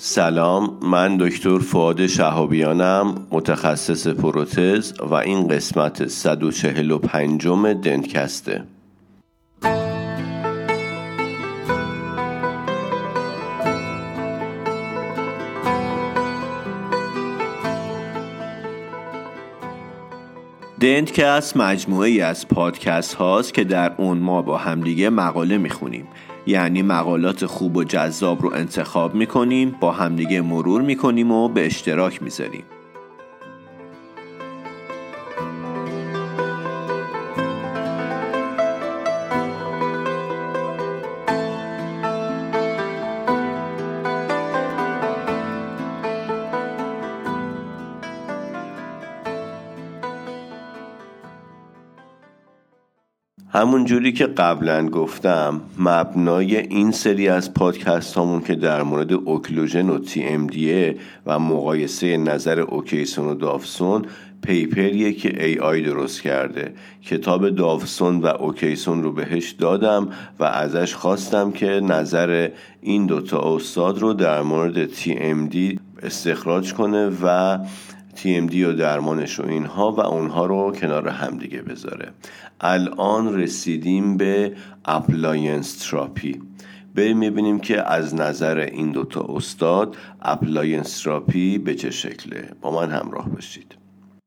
سلام، من دکتر فؤاد شهابیانم، متخصص پروتز و این قسمت 145 دنتکسته. دنتکست مجموعه‌ای از پادکست هاست که در اون ما با همدیگه مقاله میخونیم، یعنی مقالات خوب و جذاب رو انتخاب میکنیم، با همدیگه مرور میکنیم و به اشتراک میذاریم. همون جوری که قبلا گفتم، مبنای این سری از پادکست هامون که در مورد اوکلوژن و TMDA و مقایسه نظر اوکیسون و داوسون پیپریه که AI درست کرده. کتاب داوسون و اوکیسون رو بهش دادم و ازش خواستم که نظر این دوتا استاد رو در مورد TMD استخراج کنه و TMD و درمانش و اینها و اونها رو کنار هم دیگه بذاره. الان رسیدیم به اپلاینس تراپی. بریم میبینیم که از نظر این دوتا استاد اپلاینس تراپی به چه شکله. با من همراه باشید.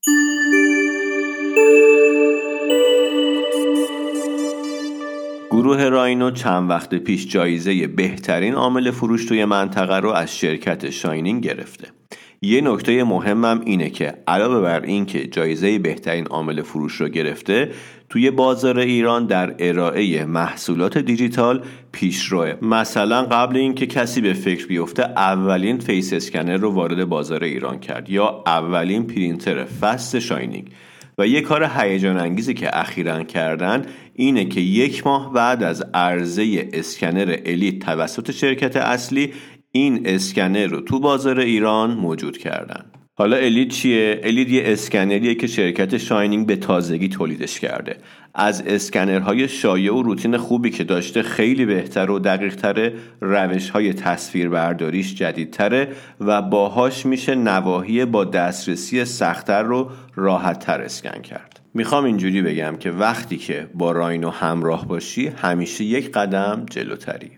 گروه راینو چند وقت پیش جایزه بهترین عامل فروش توی منطقه رو از شرکت شاینینگ گرفته. یه نکته مهمم اینه که علاوه بر این که جایزه بهترین عامل فروش رو گرفته، توی بازار ایران در ارائه محصولات دیجیتال پیشروه. مثلا قبل این که کسی به فکر بیفته اولین فیس اسکنر رو وارد بازار ایران کرد، یا اولین پرینتر فست شاینینگ. و یه کار هیجان انگیزی که اخیراً کردن اینه که 1 ماه بعد از عرضه اسکنر الیت توسط شرکت اصلی، این اسکنر رو تو بازار ایران موجود کردن. حالا الیت چیه؟ الیت یه اسکنریه که شرکت شاینینگ به تازگی تولیدش کرده. از اسکنرهای شایع و روتین خوبی که داشته خیلی بهتر و دقیق‌تره، روش‌های تصویربرداریش جدیدتره و باهاش میشه نواحی با دسترسی سخت‌تر رو راحت‌تر اسکن کرد. میخوام اینجوری بگم که وقتی که با راینو همراه باشی همیشه 1 قدم جلوتری.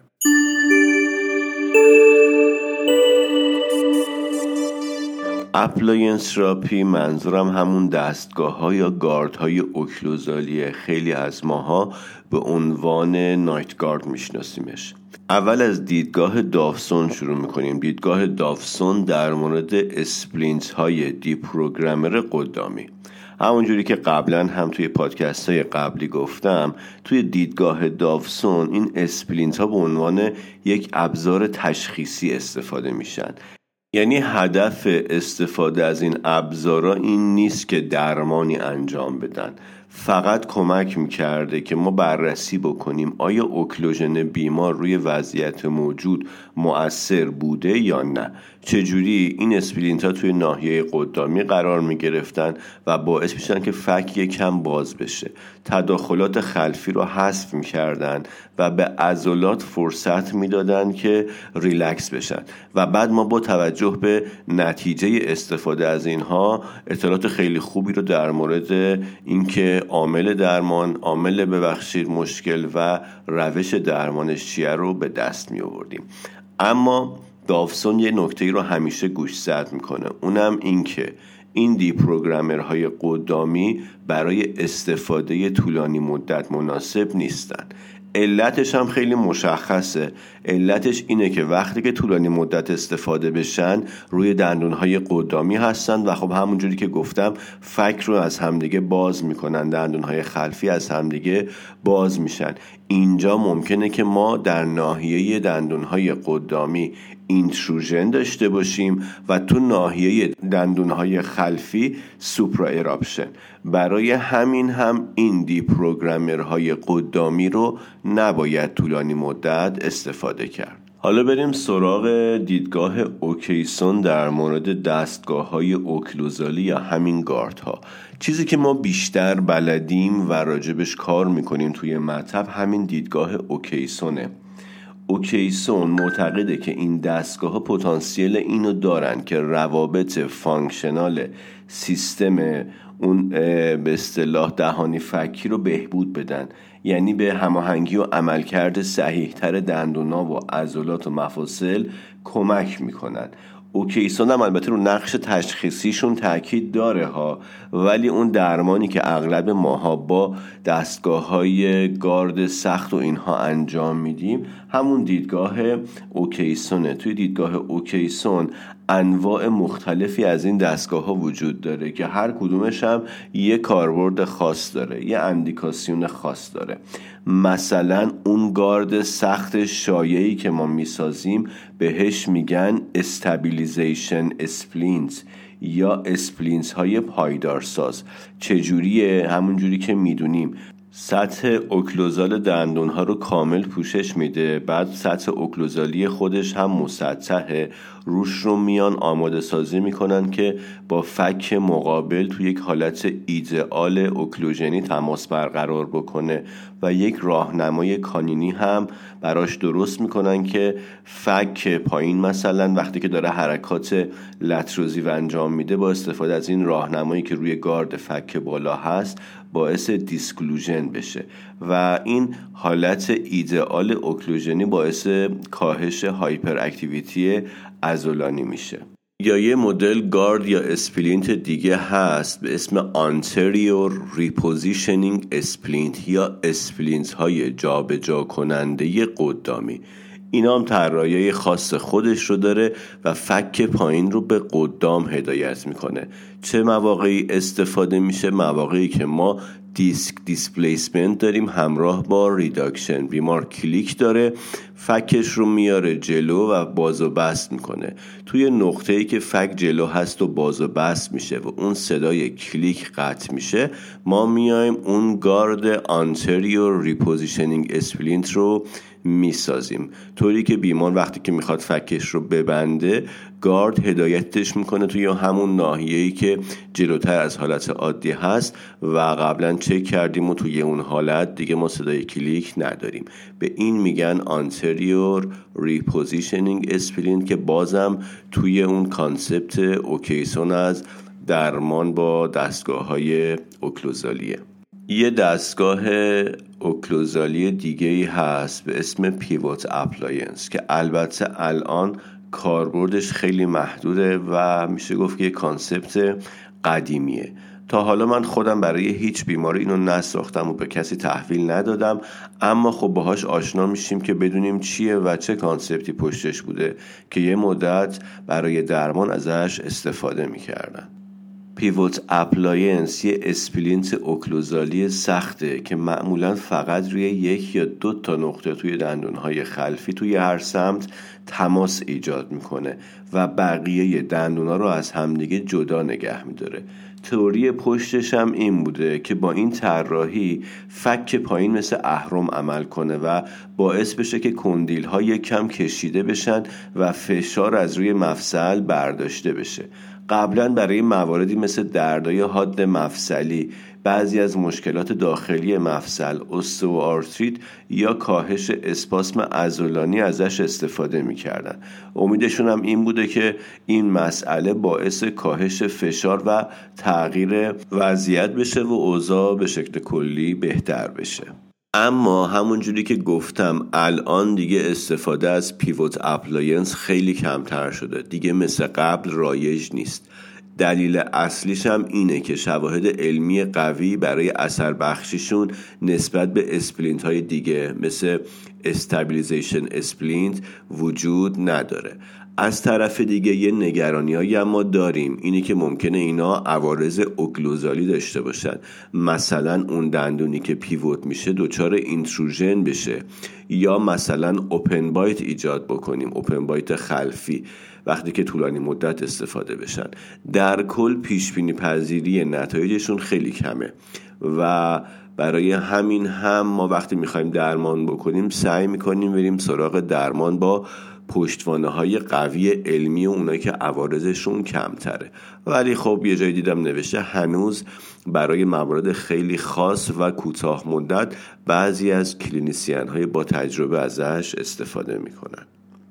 اپلاینس تراپی منظورم همون دستگاه ها یا گارد های اوکلوزالیه. خیلی از ماها به عنوان نایت گارد میشناسیمش. اول از دیدگاه داوسون شروع میکنیم. دیدگاه داوسون در مورد اسپلینت های دیپروگرامر قدامی. همونجوری که قبلا هم توی پادکست های قبلی گفتم، توی دیدگاه داوسون این اسپلینت ها به عنوان یک ابزار تشخیصی استفاده میشن. یعنی هدف استفاده از این ابزارا این نیست که درمانی انجام بدن، فقط کمک میکرده که ما بررسی بکنیم آیا اوکلوژن بیمار روی وضعیت موجود مؤثر بوده یا نه. چجوری این اسپلینت ها توی ناحیه قدامی قرار میگرفتن و باعث میشن که فک یکم باز بشه، تداخلات خلفی رو حذف میکردن و به عضلات فرصت میدادن که ریلکس بشن و بعد ما با توجه به نتیجه استفاده از اینها اطلاعات خیلی خوبی رو در مورد اینکه عامل درمان، مشکل و روش درمانش چیه رو به دست می آوردیم. اما داوسون یه نکته‌ای رو همیشه گوشزد میکنه، اونم این که این دیپروگرامرهای قدامی برای استفاده طولانی مدت مناسب نیستن. علتش هم خیلی مشخصه. علتش اینه که وقتی که طولانی مدت استفاده بشن روی دندونهای قدامی هستن و خب همونجوری که گفتم فک رو از همدیگه باز میکنن، دندونهای خلفی از همدیگه باز میشن. اینجا ممکنه که ما در ناحیه دندونهای قدامی اینتروژن داشته باشیم و تو ناحیه دندونهای خلفی سوپرا ایراپشن. برای همین هم این دیپروگرامرهای قدامی رو نباید طولانی مدت استفاده کرد. حالا بریم سراغ دیدگاه اوکیسون در مورد دستگاه‌های اوکلوزالی یا همین گاردها. چیزی که ما بیشتر بلدیم و راجبش کار میکنیم توی مطب همین دیدگاه اوکیسونه. اوکیسون معتقده که این دستگاه ها پتانسیل اینو دارن که روابط فانکشنال سیستم اون به اصطلاح دهانی فکی رو بهبود بدن، یعنی به هماهنگی و عملکرد صحیح‌تر دندونا و عضلات و مفاصل کمک میکنن. اوکیسون هم البته رو نقش تشخیصیشون تاکید داره ها، ولی اون درمانی که اغلب ماها با دستگاه‌های گارد سخت و اینها انجام میدیم همون دیدگاه اوکیسونه. توی دیدگاه اوکیسون انواع مختلفی از این دستگاه ها وجود داره که هر کدومش هم یه کاربرد خاص داره، یه اندیکاسیون خاص داره. مثلا اون گارد سخت شایعی که ما میسازیم بهش میگن استابیلیزیشن اسپلینز یا اسپلینز های پایدارساز. چجوریه؟ همون جوری که میدونیم سطح اوکلوزال دندون ها رو کامل پوشش میده، بعد سطح اوکلوزالی خودش هم مسطحه، روش رو میان آماده سازی میکنن که با فک مقابل توی یک حالت ایدئال اوکلوژنی تماس برقرار بکنه و یک راهنمای کانینی هم براش درست میکنن که فک پایین مثلا وقتی که داره حرکات لتروزیو انجام میده با استفاده از این راهنمایی که روی گارد فک بالا هست باعث دیسکلوژن بشه و این حالت ایدئال اوکلوژنی باعث کاهش هایپر اکتیویتی عضلانی میشه. یا یه مدل گارد یا اسپلینت دیگه هست به اسم anterior repositioning اسپلینت یا اسپلینت های جابجا کننده قدامی. اینا هم طراحی خاص خودش رو داره و فک پایین رو به قدام هدایت میکنه. چه مواقعی استفاده میشه؟ مواقعی که ما دیسک دیسپلیسمنت داریم همراه با ریداکشن. بیمار کلیک داره، فکش رو میاره جلو و باز و بست میکنه. توی نقطه‌ای که فک جلو هست و باز و بست میشه و اون صدای کلیک قطع میشه، ما میایم اون گارد anterior repositioning اسپلینت رو میسازیم، طوری که بیمار وقتی که میخواد فکش رو ببنده گارد هدایتش میکنه توی همون ناحیه‌ای که جلوتر از حالت عادی هست و قبلا چک کردیم و توی اون حالت دیگه ما صدای کلیک نداریم. به این میگن anterior repositioning اسپلینت که بازم توی اون کانسپت اوکیسون از درمان با دستگاه‌های اوکلوزالیه. یه دستگاه اوکلوزالی دیگه‌ای هست به اسم پیوت اپلاینس که البته الان کاربردش خیلی محدوده و میشه گفت که یه کانسپت قدیمیه. تا حالا من خودم برای هیچ بیماری اینو نساختم و به کسی تحویل ندادم، اما خب باهاش آشنا میشیم که بدونیم چیه و چه کانسپتی پشتش بوده که یه مدت برای درمان ازش استفاده میکردن. پیوت اپلاینس یه اسپلینت اوکلوزالی سخته که معمولا فقط روی یک یا دو تا نقطه توی دندونهای خلفی توی هر سمت تماس ایجاد میکنه و بقیه دندونا رو از همدیگه جدا نگه میداره. تئوری پشتش هم این بوده که با این طراحی فک پایین مثل اهرم عمل کنه و باعث بشه که کندیل ها یک کم کشیده بشن و فشار از روی مفصل برداشته بشه. قبلا برای مواردی مثل دردای حاد مفصلی، بعضی از مشکلات داخلی مفصل، اوستئوآرتریت یا کاهش اسپاسم عضلانی ازش استفاده می‌کردن. امیدشون هم این بوده که این مسئله باعث کاهش فشار و تغییر وضعیت بشه و اوضاع به شکل کلی بهتر بشه. اما همونجوری که گفتم الان دیگه استفاده از پیوت اپلاینس خیلی کمتر شده، دیگه مثل قبل رایج نیست. دلیل اصلیش هم اینه که شواهد علمی قوی برای اثر بخشیشون نسبت به اسپلینت های دیگه مثل استابیلیزیشن اسپلینت وجود نداره. از طرف دیگه یه نگرانی هایی هم ما داریم، اینی که ممکنه اینا عوارض اوکلوزالی داشته باشن. مثلا اون دندونی که پیوت میشه دچار اینتروژن بشه یا مثلا اوپن بایت ایجاد بکنیم، اوپن بایت خلفی وقتی که طولانی مدت استفاده بشن. در کل پیش بینی پذیری نتایجشون خیلی کمه و برای همین هم ما وقتی میخوایم درمان بکنیم سعی میکنیم بریم سراغ درمان با پشتوانه‌های قوی علمی و اونایی که عوارضشون کمتره. ولی خب یه جای دیدم نوشته هنوز برای موارد خیلی خاص و کوتاه مدت بعضی از کلینیسیان‌های با تجربه ازش استفاده میکنن.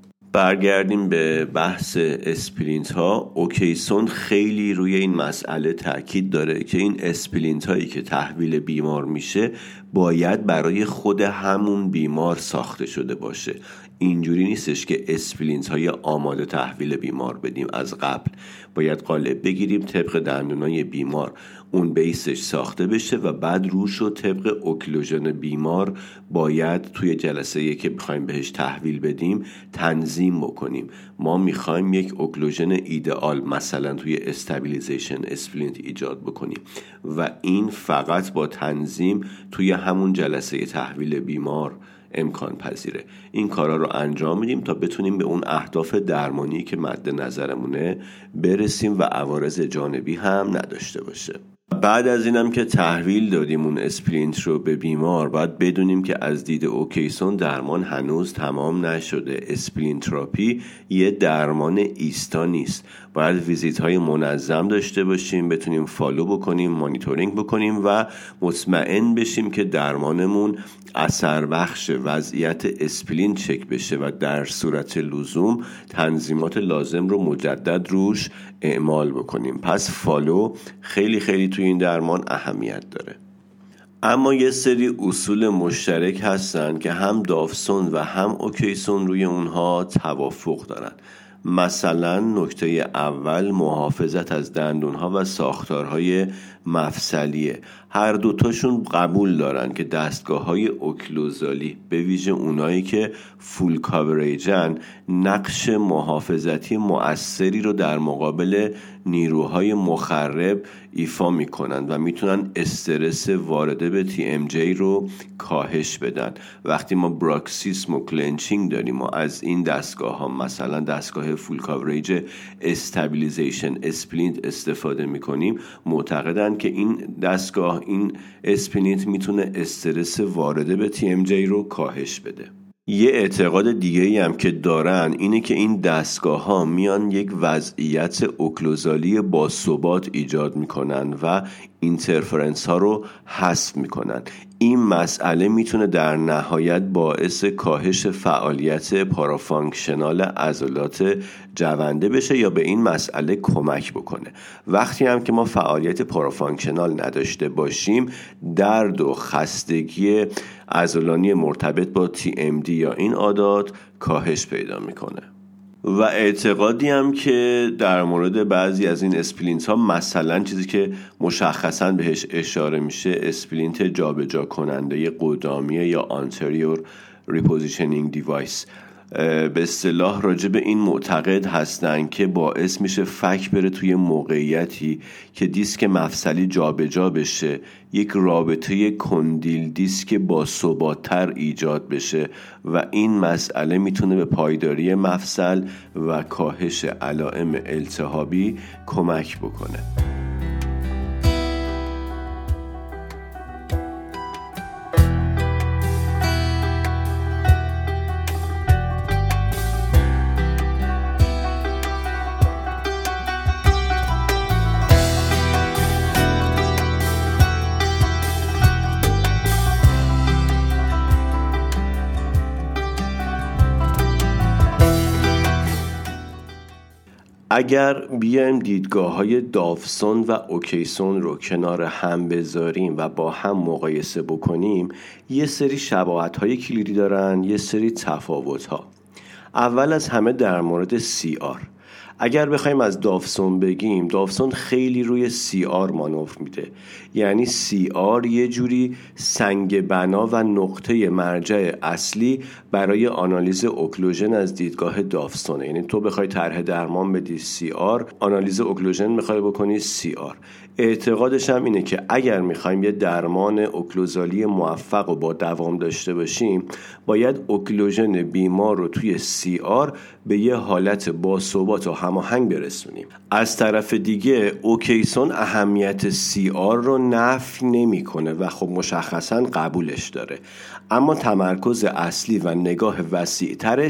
برگردیم به بحث اسپلینت ها. اوکیسون خیلی روی این مسئله تاکید داره که این اسپلینت هایی که تحویل بیمار میشه باید برای خود همون بیمار ساخته شده باشه. اینجوری نیستش که اسپلینت های آماده تحویل بیمار بدیم از قبل. باید قالب بگیریم طبق دندونای بیمار اون بیسش ساخته بشه و بعد روش رو طبق اوکلوژن بیمار باید توی جلسه‌ای که بخوایم بهش تحویل بدیم تنظیم بکنیم. ما میخوایم یک اوکلوژن ایدئال مثلا توی استابیلیزیشن اسپلینت ایجاد بکنیم و این فقط با تنظیم توی همون جلسه تحویل بیمار امکان پذیره. این کارا رو انجام میدیم تا بتونیم به اون اهداف درمانی که مد نظرمونه برسیم و عوارض جانبی هم نداشته باشه. بعد از اینم که تحویل دادیم اون اسپلینت رو به بیمار، باید بدونیم که از دید اوکیسون درمان هنوز تمام نشده. اسپلینت تراپی یه درمان ایستا نیست. باید ویزیت های منظم داشته باشیم، بتونیم فالو بکنیم، مانیتورینگ بکنیم و مطمئن بشیم که درمانمون اثر بخش وضعیت اسپلین چک بشه و در صورت لزوم تنظیمات لازم رو مجدد روش اعمال بکنیم. پس فالو خیلی خیلی توی این درمان اهمیت داره. اما یه سری اصول مشترک هستن که هم دافسون و هم اوکیسون روی اونها توافق دارن. مثلا نکته اول محافظت از دندونها و ساختارهای مفصلیه. هر دوتاشون قبول دارن که دستگاه‌های اوکلوزالی به ویژه اونایی که فول کاوریجن نقش محافظتی مؤثری رو در مقابل نیروهای مخرب ایفا میکنن و میتونن استرس وارده به TMJ رو کاهش بدن. وقتی ما براکسیسم و کلنچینگ داریم و از این دستگاه ها مثلا دستگاه فول کاوریج استابیلیزیشن اسپلینت استفاده میکنیم، معتقدن که این دستگاه این اسپلینت میتونه استرس وارده به TMJ رو کاهش بده. یه اعتقاد دیگه‌ای هم که دارن اینه که این دستگاه ها میان یک وضعیت اوکلوزالی با ثبات ایجاد میکنن و اینترفرنس ها رو حذف میکنن. این مسئله میتونه در نهایت باعث کاهش فعالیت پارافانکشنال عضلات جونده بشه یا به این مسئله کمک بکنه. وقتی هم که ما فعالیت پارافانکشنال نداشته باشیم، درد و خستگی عضلانی مرتبط با TMD یا این عادات کاهش پیدا میکنه. و اعتقادی هم که در مورد بعضی از این اسپلینت ها، مثلا چیزی که مشخصا بهش اشاره میشه اسپلینت جابجا کننده قدامیه یا anterior repositioning device، به اصطلاح راجع به این معتقد هستن که باعث میشه فک بره توی موقعیتی که دیسک مفصلی جابجا بشه، یک رابطه کندیل دیسک با ثبات‌تر ایجاد بشه و این مسئله میتونه به پایداری مفصل و کاهش علائم التهابی کمک بکنه. اگر بیایم دیدگاه‌های دافسون و اوکیسون رو کنار هم بذاریم و با هم مقایسه بکنیم، یه سری شباهت‌های کلیدی دارن، یه سری تفاوت‌ها. اول از همه در مورد CR. اگر بخوایم از دافسون بگیم، دافسون خیلی روی CR مانور میده. یعنی CR یه جوری سنگ بنا و نقطه مرجع اصلی برای آنالیز اوکلوژن از دیدگاه دافسونه. یعنی تو بخوای طرح درمان بدی CR، آنالیز اوکلوژن میخوای بکنی CR. اعتقادش هم اینه که اگر میخوایم یه درمان اوکلوزالی موفق و با دوام داشته باشیم، باید اوکلوژن بیمار رو توی CR به یه حالت با ثبات و هماهنگ برسونیم. از طرف دیگه اوکیسون اهمیت CR رو نفی نمیکنه و خب مشخصاً قبولش داره، اما تمرکز اصلی و نگاه وسیع ترش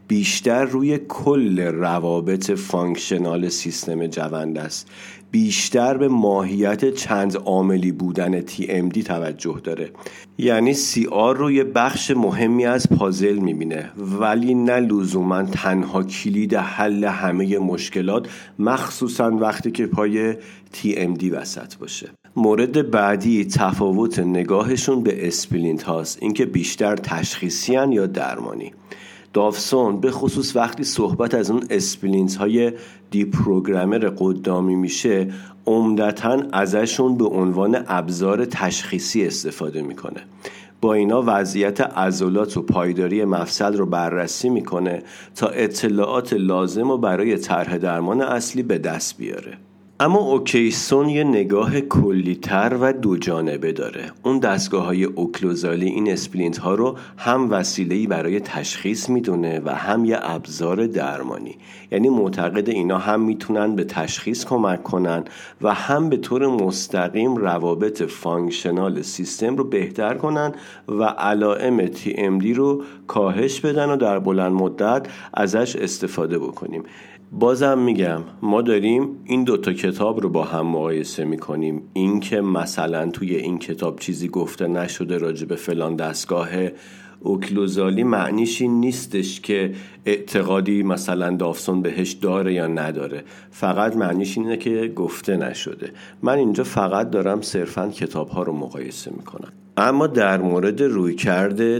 بیشتر روی کل روابط فانکشنال سیستم جوند است، بیشتر به ماهیت چند عاملی بودن TMD توجه داره. یعنی CR رو یه بخش مهمی از پازل میبینه، ولی نه لزوما تنها کلید حل همه مشکلات، مخصوصا وقتی که پای TMD وسط باشه. مورد بعدی تفاوت نگاهشون به اسپلینت هاست، اینکه بیشتر تشخیصی هن یا درمانی. داوسون به خصوص وقتی صحبت از اون اسپلینت های دیپروگرامر قدامی میشه، عمدتاً ازشون به عنوان ابزار تشخیصی استفاده میکنه. با اینا وضعیت عضلات و پایداری مفصل رو بررسی میکنه تا اطلاعات لازم رو برای طرح درمان اصلی به دست بیاره. اما اوکیسون یه نگاه کلی‌تر و دو جانبه داره. اون دستگاه‌های اوکلوزالی این اسپلینت ها رو هم وسیله‌ای برای تشخیص میدونه و هم یه ابزار درمانی. یعنی معتقد اینا هم میتونن به تشخیص کمک کنن و هم به طور مستقیم روابط فانکشنال سیستم رو بهتر کنن و علائم TMD رو کاهش بدن و در بلند مدت ازش استفاده بکنیم. بازم میگم ما داریم این دوتا کتاب رو با هم مقایسه میکنیم. این که مثلا توی این کتاب چیزی گفته نشده راجع به فلان دستگاه اوکلوزالی معنیش این نیستش که اعتقادی مثلا داوسون بهش داره یا نداره، فقط معنیش اینه که گفته نشده. من اینجا فقط دارم صرفاً کتاب ها رو مقایسه میکنم. اما در مورد رویکرد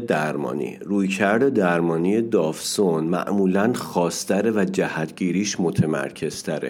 درمانی داوسون معمولاً خاص‌تره و جهتگیریش متمرکزتره.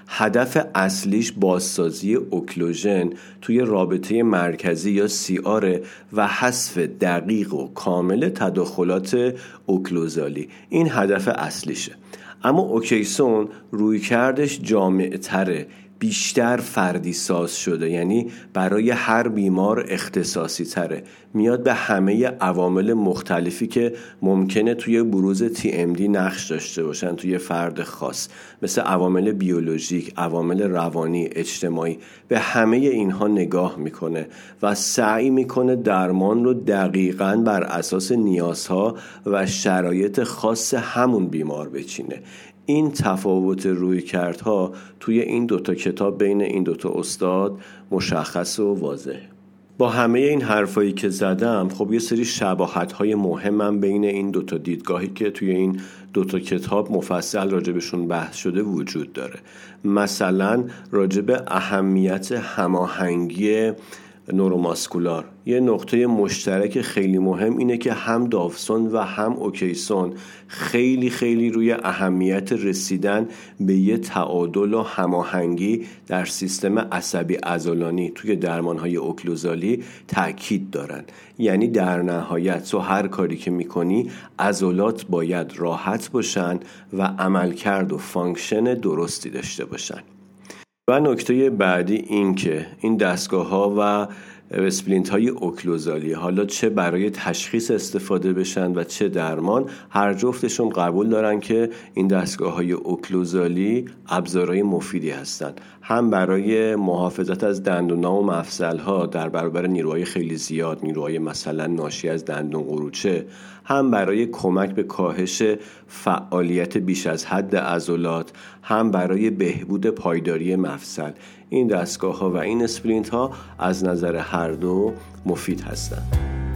هدف اصلیش بازسازی اوکلوژن توی رابطه مرکزی یا CR و حذف دقیق و کامل تداخلات اوکلوزالی. این هدف اصلیشه. اما اوکیسون رویکردش جامع‌تره، بیشتر فردی ساز شده، یعنی برای هر بیمار اختصاصی تره. میاد به همه عوامل مختلفی که ممکنه توی بروز TMD نقش داشته باشن توی فرد خاص، مثل عوامل بیولوژیک، عوامل روانی، اجتماعی، به همه اینها نگاه میکنه و سعی میکنه درمان رو دقیقاً بر اساس نیازها و شرایط خاص همون بیمار بچینه. این تفاوت رویکردها توی این دوتا کتاب بین این دوتا استاد مشخص و واضحه. با همه این حرفایی که زدم، خب یه سری شباهت‌های مهمم بین این دوتا دیدگاهی که توی این دوتا کتاب مفصل راجبشون بحث شده وجود داره. مثلا راجب اهمیت هماهنگی نوروماسکولار. یه نقطه مشترک خیلی مهم اینه که هم داوسون و هم اوکیسون خیلی خیلی روی اهمیت رسیدن به یه تعادل و هماهنگی در سیستم عصبی عضلانی توی درمانهای اوکلوزالی تأکید دارن. یعنی در نهایت تو هر کاری که میکنی عضلات باید راحت باشن و عملکرد و فانکشن درستی داشته باشن. و نکته بعدی این که این دستگاه ها و اسپلینت های اوکلوزالی حالا چه برای تشخیص استفاده بشن و چه درمان، هر جفتشون قبول دارن که این دستگاه های اوکلوزالی ابزارهای مفیدی هستن، هم برای محافظت از دندون‌ها و مفصل‌ها در برابر نیروهای خیلی زیاد، نیروهای مثلا ناشی از دندون قروچه، هم برای کمک به کاهش فعالیت بیش از حد عضلات، هم برای بهبود پایداری مفصل. این دستگاه‌ها و این اسپلینت‌ها از نظر هر دو مفید هستند.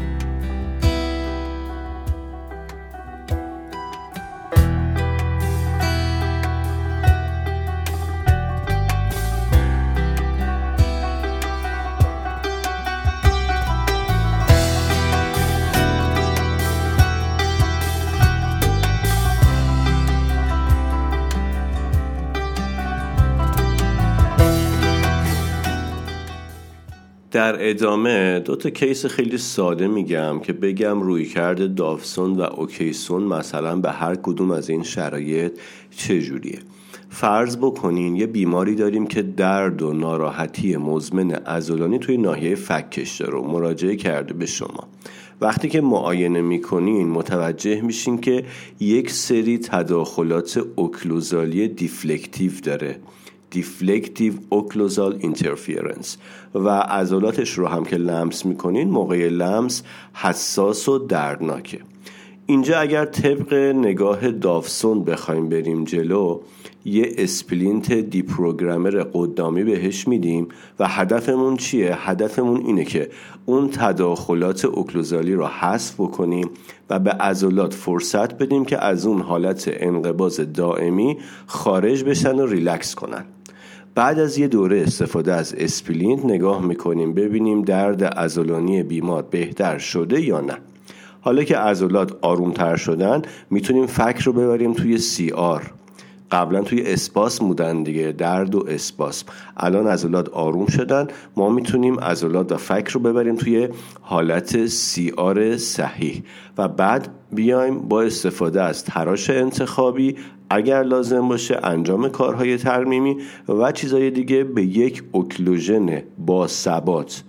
در ادامه دو تا کیس خیلی ساده میگم که بگم رویکرد داوسون و اوکیسون مثلا به هر کدوم از این شرایط چجوریه. فرض بکنین یه بیماری داریم که درد و ناراحتی مزمن عضلانی توی ناحیه فکش داره و مراجعه کرده به شما. وقتی که معاینه میکنین متوجه میشین که یک سری تداخلات اوکلوزالی دیفلکتیو داره، دیفلکتیو اوکلوزال اینترفیرنس، و عضلاتش رو هم که لمس میکنین موقع لمس حساس و دردناکه. اینجا اگر طبق نگاه داوسون بخوایم بریم جلو، یه اسپلینت دیپروگرامر قدامی بهش میدیم و هدفمون چیه؟ هدفمون اینه که اون تداخلات اوکلوزالی رو حذف بکنیم و به عضلات فرصت بدیم که از اون حالت انقباض دائمی خارج بشن و ریلکس کنن. بعد از یه دوره استفاده از اسپلینت نگاه میکنیم ببینیم درد عضلانی بیمار بهتر شده یا نه. حالا که عضلات آرومتر شدن میتونیم فک رو ببریم توی CR. قبلا توی اسپاسم بودن دیگه، درد و اسپاسم. الان عضلات آروم شدن، ما میتونیم عضلات و فک رو ببریم توی حالت CR صحیح و بعد بیایم با استفاده از تراش انتخابی اگر لازم باشه انجام کارهای ترمیمی و چیزای دیگه به یک اوکلوژن با ثبات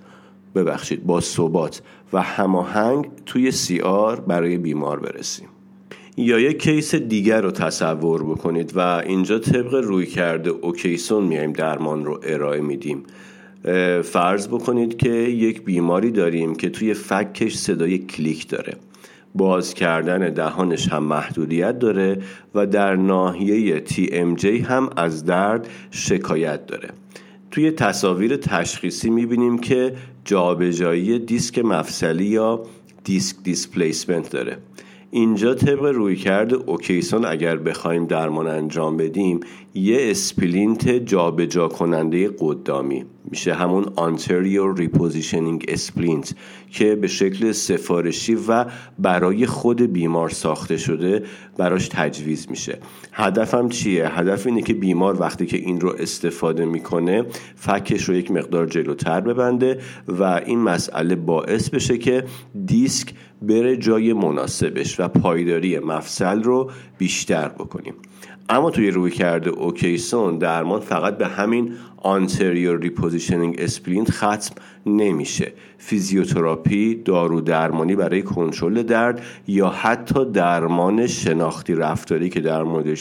و هماهنگ توی CR برای بیمار برسیم. یا یک کیس دیگر رو تصور بکنید و اینجا طبق رویکرد اوکیسون میایم درمان رو ارائه میدیم. فرض بکنید که یک بیماری داریم که توی فکش صدای کلیک داره، باز کردن دهانش هم محدودیت داره و در ناحیه TMJ هم از درد شکایت داره. توی تصاویر تشخیصی میبینیم که جابجایی دیسک مفصلی یا دیسک دیسپلیسمنت داره. اینجا طبق رویکرد اوکیسون اگر بخوایم درمان انجام بدیم، یه اسپلینت جابجا کننده قدامی میشه، همون anterior repositioning splint که به شکل سفارشی و برای خود بیمار ساخته شده براش تجویز میشه. هدفم چیه؟ هدف اینه که بیمار وقتی که این رو استفاده میکنه فکش رو یک مقدار جلوتر ببنده و این مسئله باعث بشه که دیسک بره جای مناسبش و پایداری مفصل رو بیشتر بکنیم. اما توی رویکرد اوکیسون درمان فقط به همین anterior repositioning splint ختم نمیشه. فیزیوتراپی، دارو درمانی برای کنترل درد یا حتی درمان شناختی رفتاری که در موردش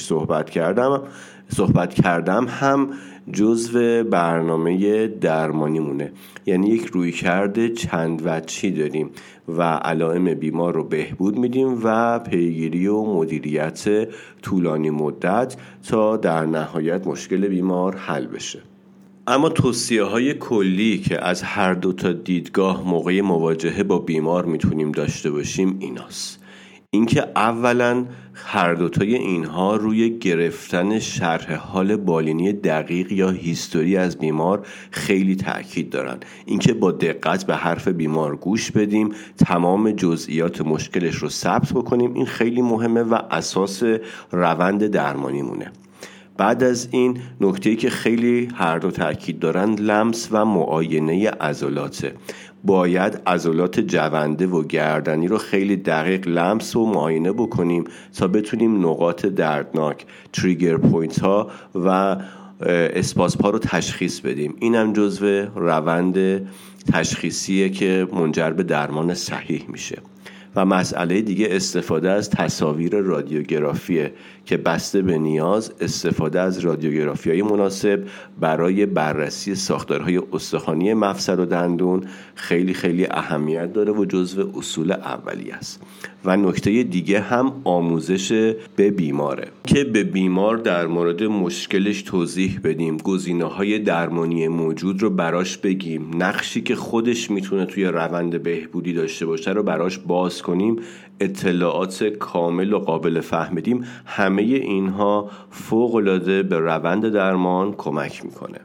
صحبت کردم هم جزو برنامه درمانی مونه. یعنی یک رویکرد چند وجهی داریم و علائم بیمار رو بهبود میدیم و پیگیری و مدیریت طولانی مدت تا در نهایت مشکل بیمار حل بشه. اما توصیه‌های کلی که از هر دو تا دیدگاه موقع مواجهه با بیمار میتونیم داشته باشیم ایناست: اینکه اولا هر دوتای اینها روی گرفتن شرح حال بالینی دقیق یا هیستوری از بیمار خیلی تأکید دارن. اینکه با دقت به حرف بیمار گوش بدیم، تمام جزئیات مشکلش رو ثبت بکنیم، این خیلی مهمه و اساس روند درمانیمونه. بعد از این نکته‌ای که خیلی هر دو تأکید دارن لمس و معاینه عضلاته. باید عضلات جونده و گردنی رو خیلی دقیق لمس و معاینه بکنیم تا بتونیم نقاط دردناک، تریگر پوینت ها و اسپاسم ها رو تشخیص بدیم. این هم جزو روند تشخیصیه که منجر به درمان صحیح میشه. و مسئله دیگه استفاده از تصاویر رادیوگرافیه که بسته به نیاز استفاده از رادیوگرافی‌های مناسب برای بررسی ساختارهای استخوانی مفصل و دندون خیلی خیلی اهمیت داره و جزو اصول اولیه است. و نکته دیگه هم آموزش به بیماره که به بیمار در مورد مشکلش توضیح بدیم، گزینه‌های درمانی موجود رو براش بگیم، نقشی که خودش میتونه توی روند بهبودی داشته باشه رو براش باز کنیم، اطلاعات کامل و قابل فهم بدیم. همه اینها فوق‌العاده به روند درمان کمک میکنه.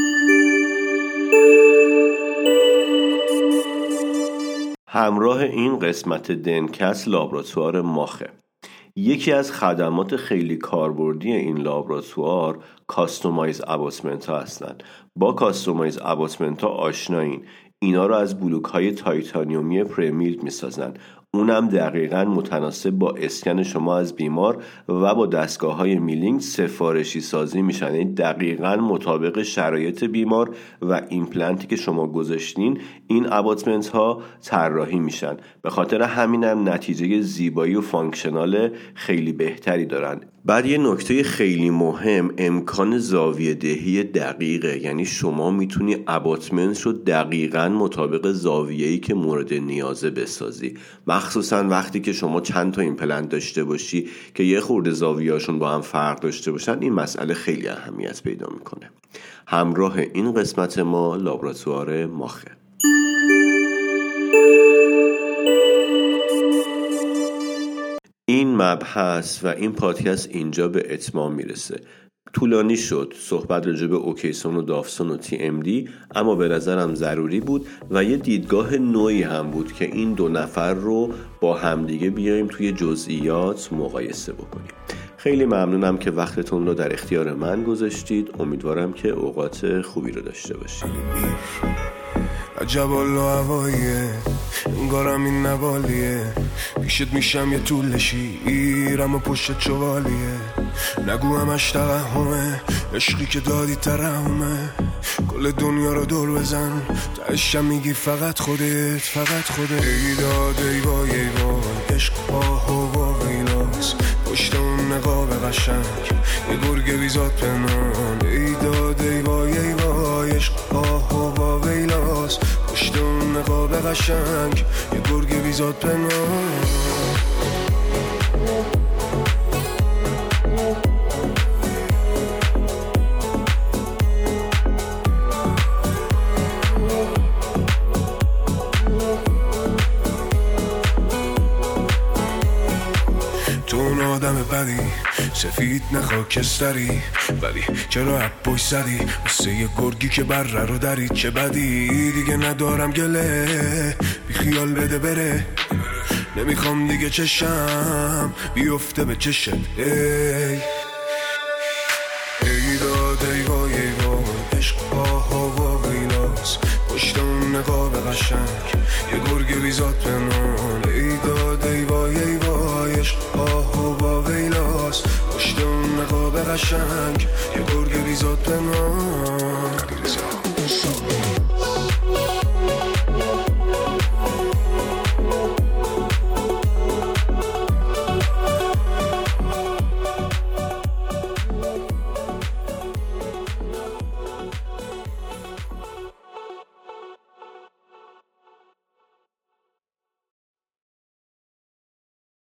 همراه این قسمت دنکس لابراتوار ماخه. یکی از خدمات خیلی کاربردی این لابراتوار کاستومایز اباتمنت ها هستند. با کاستومایز اباتمنت ها آشنایین. اینا رو از بلوک های تایتانیومی پرمیلد می سازن. اونم دقیقاً متناسب با اسکن شما از بیمار و با دستگاه های میلینگ سفارشی سازی میشن. این دقیقاً مطابق شرایط بیمار و ایمپلنتی که شما گذاشتین این اباتمنت ها طراحی میشن. به خاطر همینم نتیجه زیبایی و فانکشنال خیلی بهتری دارن. بعد یه نکته خیلی مهم امکان زاویه دهی دقیقه، یعنی شما میتونی اباتمنت رو دقیقاً مطابق زاویه‌ای که مورد نیازه بسازی، مخصوصاً وقتی که شما چند تا ایمپلنت داشته باشی که یه خورده زاویه‌هاشون با هم فرق داشته باشن. این مسئله خیلی اهمیت پیدا میکنه. همراه این قسمت ما لابراتوار ماخه. این مبحث و این پادکست اینجا به اتمام میرسه. طولانی شد صحبت راجع به اوکیسون و داوسون و TMD، اما به نظرم ضروری بود و یه دیدگاه نوعی هم بود که این دو نفر رو با همدیگه بیایم توی جزئیات مقایسه بکنیم. خیلی ممنونم که وقتتون رو در اختیار من گذاشتید. امیدوارم که اوقات خوبی رو داشته باشید. عجب الله هواییه، انگارم این نوالیه، پیشت میشم یه طول شیرم و پشت چوالیه، نگو همش توهمه، عشقی که دادی ترحمه، کل دنیا رو دور بزن تهشم میگی فقط خودت، فقط خودت. ای داد ای وای ای وای، عشق آه و واقعیناست، پشت اون نقاب قشنگ یه گرگ بیزاد پنهان. ای داد ای وای ای وای، عشق آه و واقعیناست، پشت اون نقاب قشنگ یه گرگ بیزاد پنهان. آدم بدی سفید نه خاکستری، ولی چرا عبوش زدی مثل یه گرگی که بره رو داری؟ چه بدی دیگه ندارم گله، بی خیال بده بره، نمیخوام دیگه چشم بیفته به چشت. ای داد ای وای ای وای، عشق آه و واقعیناست، پشت اون نقاب قشنگ یه گرگ بیزاد پنهان. ای داد ای وای ای وای، عشق آه و واقعیناست، پشت اون نقاب قشنگ یه گرگ بیزاد پنهان.